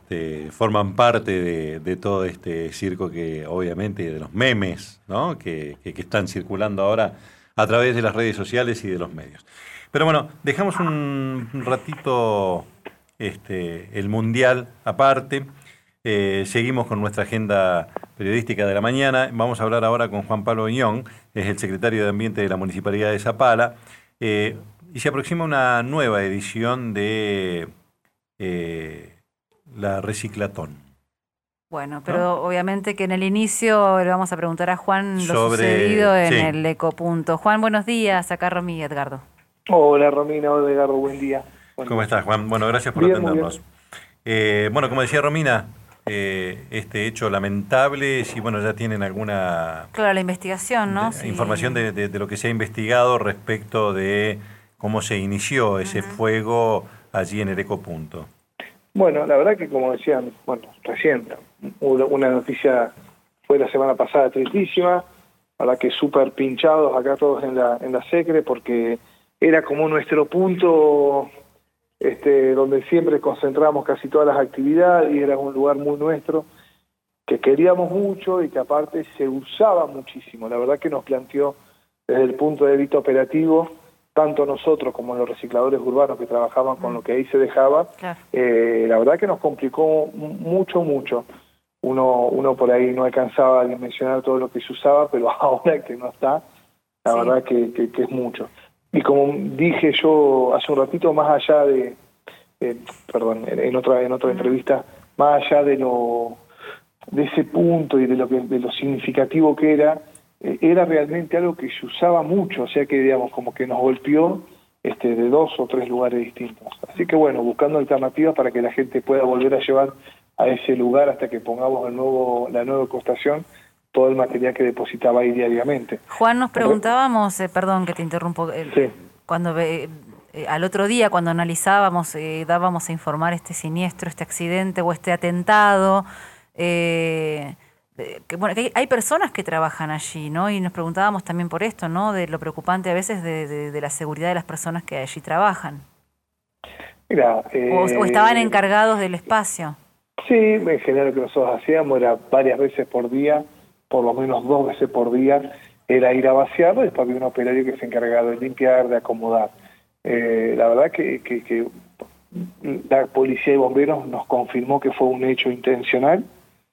forman parte de todo este circo que obviamente de los memes, ¿no? que están circulando ahora a través de las redes sociales y de los medios. Pero bueno, dejamos un ratito el Mundial aparte. Seguimos con nuestra agenda periodística de la mañana. Vamos a hablar ahora con Juan Pablo Oñón, es el secretario de Ambiente de la Municipalidad de Zapala. Y se aproxima una nueva edición de la Reciclatón. Bueno, pero ¿no? obviamente que en el inicio le vamos a preguntar a Juan lo Sobre, sucedido en sí. el Ecopunto. Juan, buenos días. Acá Romy y Edgardo. Hola Romina, hola Edgardo, buen día. ¿Cómo estás, Juan? Bueno, gracias por Bien, atendernos. Bueno, como decía Romina, este hecho lamentable, si bueno, ya tienen alguna Claro, la investigación, ¿no? información de lo que se ha investigado respecto de cómo se inició ese fuego allí en el Ecopunto. Bueno, la verdad que como decían, bueno, recién, una noticia fue la semana pasada tristísima, la verdad que súper pinchados acá todos en la Secre, porque era como nuestro punto donde siempre concentramos casi todas las actividades y era un lugar muy nuestro, que queríamos mucho y que aparte se usaba muchísimo. La verdad que nos planteó desde el punto de vista operativo, tanto nosotros como los recicladores urbanos que trabajaban con lo que ahí se dejaba, Claro. La verdad que nos complicó mucho. Uno por ahí no alcanzaba a dimensionar todo lo que se usaba, pero ahora que no está, la verdad que es mucho. Y como dije yo hace un ratito, más allá en otra entrevista, más allá de ese punto y de lo significativo que era realmente algo que se usaba mucho, o sea que digamos como que nos golpeó de 2 o 3 lugares distintos. Así que bueno, buscando alternativas para que la gente pueda volver a llevar a ese lugar hasta que pongamos la nueva costación todo el material que depositaba ahí diariamente. Juan, nos preguntábamos, perdón que te interrumpo, Sí. cuando al otro día cuando analizábamos, dábamos a informar este siniestro, este accidente o este atentado, que hay personas que trabajan allí, ¿no? Y nos preguntábamos también por esto, ¿no? De lo preocupante a veces de la seguridad de las personas que allí trabajan. Mira, o estaban encargados del espacio. Sí, en general lo que nosotros hacíamos era varias veces por día, por lo menos 2 veces por día, era ir a vaciarlo y después había un operario que se encargaba de limpiar, de acomodar. La verdad que la policía y bomberos nos confirmó que fue un hecho intencional.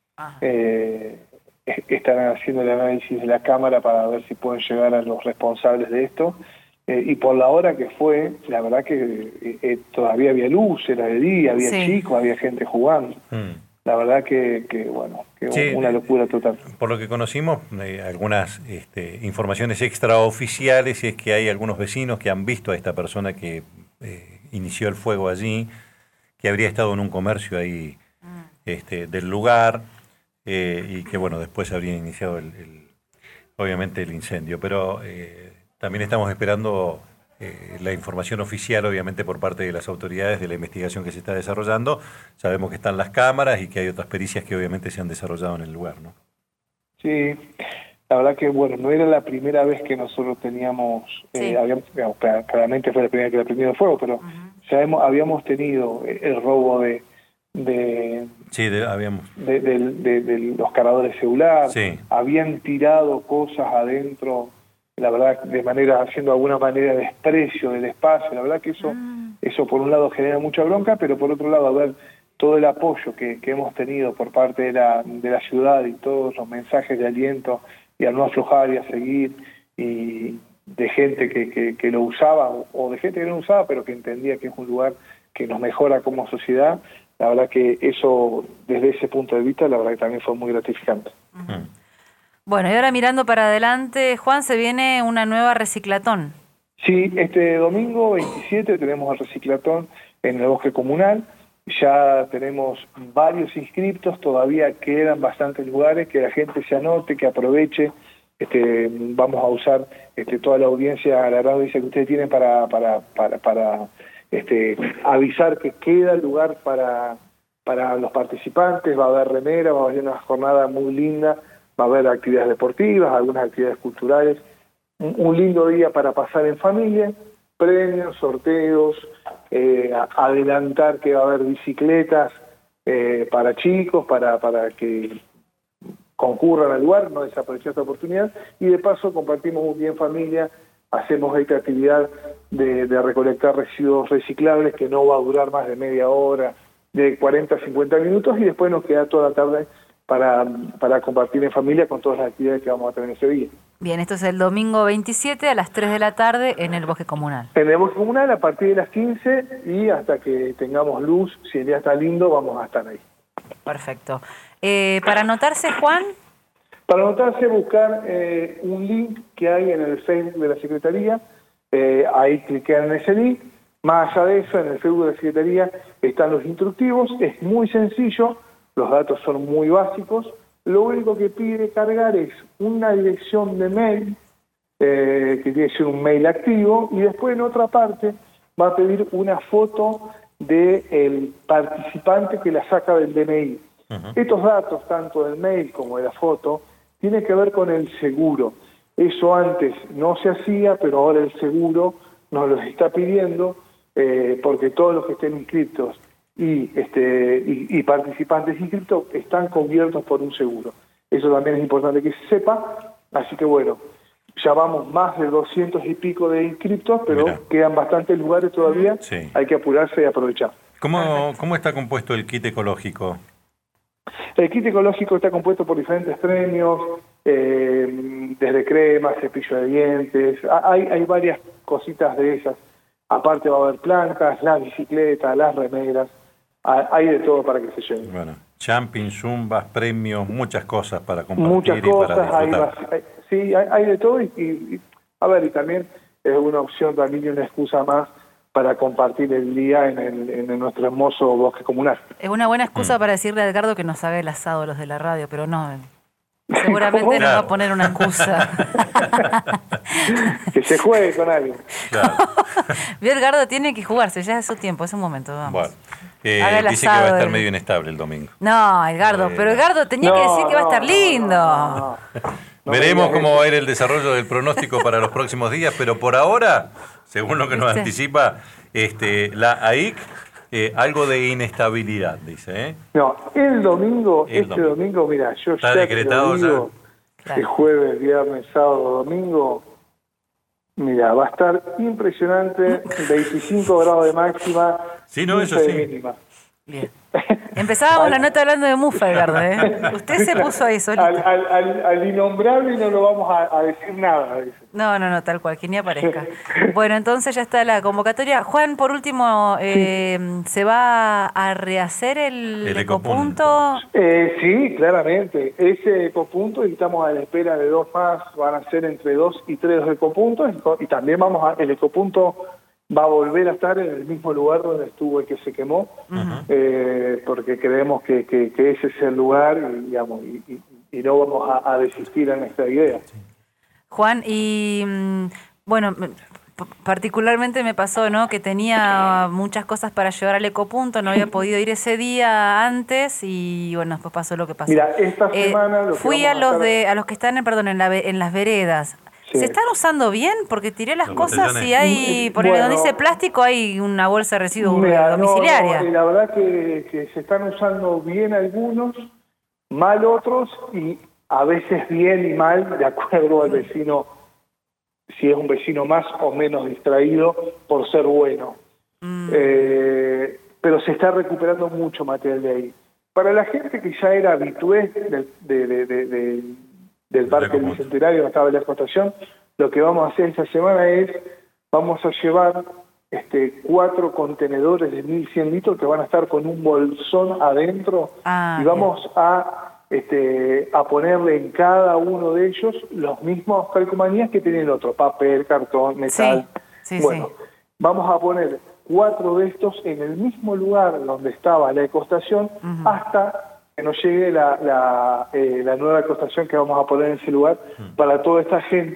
Están haciendo el análisis de la cámara para ver si pueden llegar a los responsables de esto. Y por la hora que fue, la verdad que todavía había luz, era de día, había chicos, había gente jugando. La verdad que sí, una locura total. Por lo que conocimos, algunas informaciones extraoficiales es que hay algunos vecinos que han visto a esta persona que inició el fuego allí, que habría estado en un comercio ahí del lugar y que bueno, después habría iniciado obviamente el incendio. Pero también estamos esperando la información oficial, obviamente, por parte de las autoridades de la investigación que se está desarrollando. Sabemos que están las cámaras y que hay otras pericias que obviamente se han desarrollado en el lugar, ¿no? Sí, la verdad que, bueno, no era la primera vez que nosotros teníamos, claramente fue la primera que le prendieron fuego, pero habíamos tenido el robo de los cargadores de celular, habían tirado cosas adentro, la verdad, haciendo alguna manera de desprecio del espacio. La verdad que eso por un lado genera mucha bronca, pero por otro lado, a ver, todo el apoyo que hemos tenido por parte de la ciudad y todos los mensajes de aliento y a no aflojar y a seguir, y de gente que lo usaba, o de gente que no lo usaba, pero que entendía que es un lugar que nos mejora como sociedad. La verdad que eso, desde ese punto de vista, la verdad que también fue muy gratificante. Bueno, y ahora mirando para adelante, Juan, se viene una nueva reciclatón. Sí, este domingo 27 tenemos el reciclatón en el Bosque Comunal. Ya tenemos varios inscriptos, todavía quedan bastantes lugares, que la gente se anote, que aproveche. Vamos a usar toda la audiencia, la gran audiencia que ustedes tienen para avisar que queda lugar para los participantes. Va a haber remera, va a haber una jornada muy linda, va a haber actividades deportivas, algunas actividades culturales, un lindo día para pasar en familia, premios, sorteos, adelantar que va a haber bicicletas para chicos, para que concurran al lugar, no desaprovechar esta oportunidad, y de paso compartimos un día en familia, hacemos esta actividad de recolectar residuos reciclables que no va a durar más de media hora, de 40 a 50 minutos, y después nos queda toda la tarde para compartir en familia con todas las actividades que vamos a tener ese día. Bien, esto es el domingo 27 a las 3 de la tarde en el Bosque Comunal. En el Bosque Comunal a partir de las 15 y hasta que tengamos luz, si el día está lindo, vamos a estar ahí. Perfecto. ¿Para anotarse, Juan? Para anotarse, buscar un link que hay en el Facebook de la Secretaría, ahí cliquean en ese link. Más allá de eso, en el Facebook de la Secretaría están los instructivos, es muy sencillo, los datos son muy básicos, lo único que pide cargar es una dirección de mail, que tiene que ser un mail activo, y después en otra parte va a pedir una foto del participante que la saca del DNI. Estos datos, tanto del mail como de la foto, tienen que ver con el seguro. Eso antes no se hacía, pero ahora el seguro nos los está pidiendo, porque todos los que estén inscritos y participantes inscritos están cubiertos por un seguro. Eso también es importante que se sepa, así que bueno, ya vamos más de 200 y pico de inscritos, pero quedan bastantes lugares todavía, hay que apurarse y aprovechar. ¿Cómo está compuesto el kit ecológico? El kit ecológico está compuesto por diferentes premios, desde cremas, cepillo de dientes, hay varias cositas de esas. Aparte va a haber plantas, las bicicletas, las remeras, hay de todo para que se lleven. Bueno, jumping, zumbas, premios, muchas cosas para compartir muchas cosas, y para disfrutar. Sí, hay de todo y también es una opción también y una excusa más para compartir el día en nuestro hermoso bosque comunal. Es una buena excusa para decirle a Edgardo que nos haga el asado los de la radio, pero no, seguramente nos va a poner una excusa. Que se juegue con alguien. Claro. Edgardo tiene que jugarse, ya es su tiempo, es un momento. Vamos. Bueno, asado, dice que va a estar medio inestable el domingo. No, Edgardo, pero Edgardo tenía que decir que va a estar lindo. Veremos cómo va a ir el desarrollo del pronóstico para los próximos días, pero por ahora, según lo que nos anticipa la AIC, algo de inestabilidad, dice. No, el domingo, domingo, mira, yo está ya decretado te digo, que jueves, viernes, sábado, domingo, mira, va a estar impresionante, 25 grados de máxima, sí, no, eso sí. Mínima. Bien. Empezábamos la nota hablando de mufa, Edgardo, ¿eh? Usted se puso ahí solito. Al innombrable no lo vamos a decir nada. Dice. No, tal cual, que ni aparezca. Bueno, entonces ya está la convocatoria. Juan, por último, ¿se va a rehacer el ecopunto? Sí, claramente. Ese ecopunto, y estamos a la espera de 2 más, van a ser entre 2 y 3 ecopuntos, y también el ecopunto va a volver a estar en el mismo lugar donde estuvo el que se quemó, porque creemos que ese es el lugar y no vamos a desistir en esta idea. Juan, y bueno, particularmente me pasó, ¿no?, que tenía muchas cosas para llevar al ecopunto, no había podido ir ese día antes y bueno, después pasó lo que pasó. Mira, esta semana fui a los que están en las veredas. Sí. ¿Se están usando bien? Porque tiré las cosas y hay, donde dice plástico, hay una bolsa de residuos domiciliaria. No, la verdad que se están usando bien algunos, mal otros, y a veces bien y mal, de acuerdo al vecino, si es un vecino más o menos distraído por ser bueno. Pero se está recuperando mucho material de ahí. Para la gente que ya era habitué del Parque Bicentenario, donde estaba la exportación, lo que vamos a hacer esta semana es, vamos a llevar 4 contenedores de 1.100 litros que van a estar con un bolsón adentro, y vamos a ponerle en cada uno de ellos los mismos calcomanías que tiene el otro, papel, cartón, metal. Sí, vamos a poner 4 de estos en el mismo lugar donde estaba la ecostación, hasta que nos llegue la nueva ecostación que vamos a poner en ese lugar para toda esta gente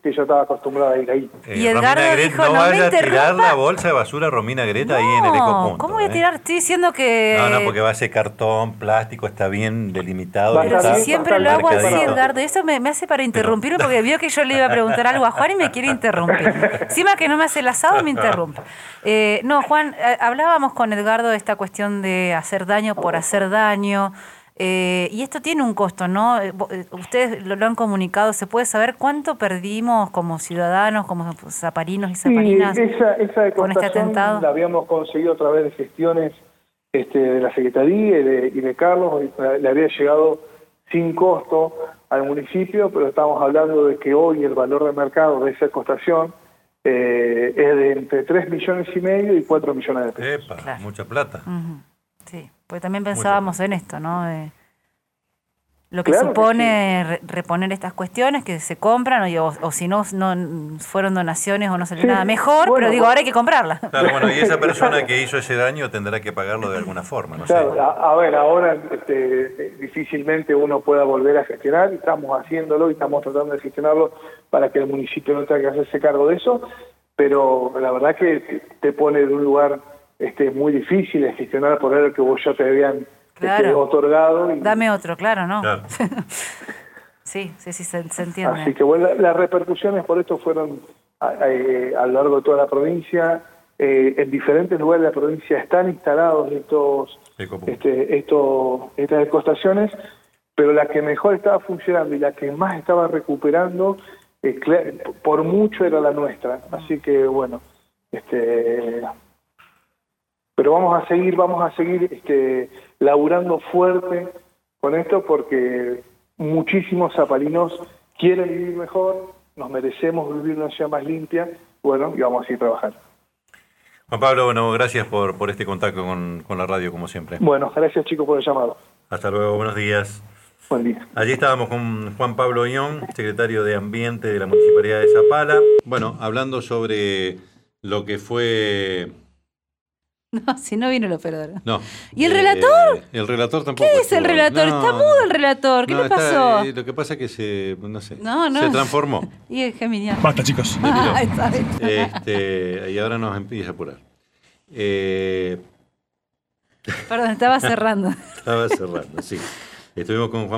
que ella estaba acostumbrada a ir ahí. Y Edgardo dijo, no vaya me a tirar la bolsa de basura Romina Greta ahí en el Ecopunto. ¿Cómo voy a tirar? Estoy diciendo que... No, porque va a ser cartón, plástico, está bien delimitado. Pero si siempre lo hago así, marcadito. Edgardo, y eso me hace para interrumpirme porque vio que yo le iba a preguntar algo a Juan y me quiere interrumpir. Encima que no me hace el asado, me interrumpe. No, Juan, hablábamos con Edgardo de esta cuestión de hacer daño por hacer daño. Y esto tiene un costo, ¿no? Ustedes lo han comunicado. ¿Se puede saber cuánto perdimos como ciudadanos, como zaparinos y zaparinas esa con este atentado? La habíamos conseguido a través de gestiones de la Secretaría y de Carlos. Le había llegado sin costo al municipio, pero estamos hablando de que hoy el valor de mercado de esa costación es de entre 3,5 millones y 4 millones de pesos. Epa, claro. Mucha plata. Sí, porque también pensábamos en esto, ¿no? Lo que supone reponer estas cuestiones que se compran, o si no fueron donaciones o no salió nada mejor, pero digo, ahora hay que comprarla. Claro, bueno, y esa persona que hizo ese daño tendrá que pagarlo de alguna forma, ¿no? Claro, sé. A ver, ahora difícilmente uno pueda volver a gestionar, y estamos haciéndolo y estamos tratando de gestionarlo para que el municipio no tenga que hacerse cargo de eso, pero la verdad que te pone en un lugar muy difícil de gestionar por el que vos ya te habían otorgado. Dame otro, claro, ¿no? Claro. Sí, se entiende. Así que bueno, las repercusiones por esto fueron a lo largo de toda la provincia. En diferentes lugares de la provincia están instalados estas encostaciones, pero la que mejor estaba funcionando y la que más estaba recuperando, por mucho era la nuestra. Así que bueno, pero vamos a seguir laburando fuerte con esto, porque muchísimos zapalinos quieren vivir mejor, nos merecemos vivir una ciudad más limpia, bueno, y vamos a seguir trabajando. Juan Pablo, bueno, gracias por este contacto con la radio, como siempre. Bueno, gracias chicos por el llamado. Hasta luego, buenos días. Buen día. Allí estábamos con Juan Pablo Oñón, secretario de Ambiente de la Municipalidad de Zapala. Bueno, hablando sobre lo que fue... No, si no vino el operador. No. ¿Y el relator? El relator tampoco. ¿Qué es el relator? Está mudo el relator. ¿Qué le pasó? Lo que pasa es que se se transformó. Y es genial. Basta, chicos. Y ahora nos empieza a apurar. Perdón, estaba cerrando. Estaba cerrando, sí. Estuvimos con Juan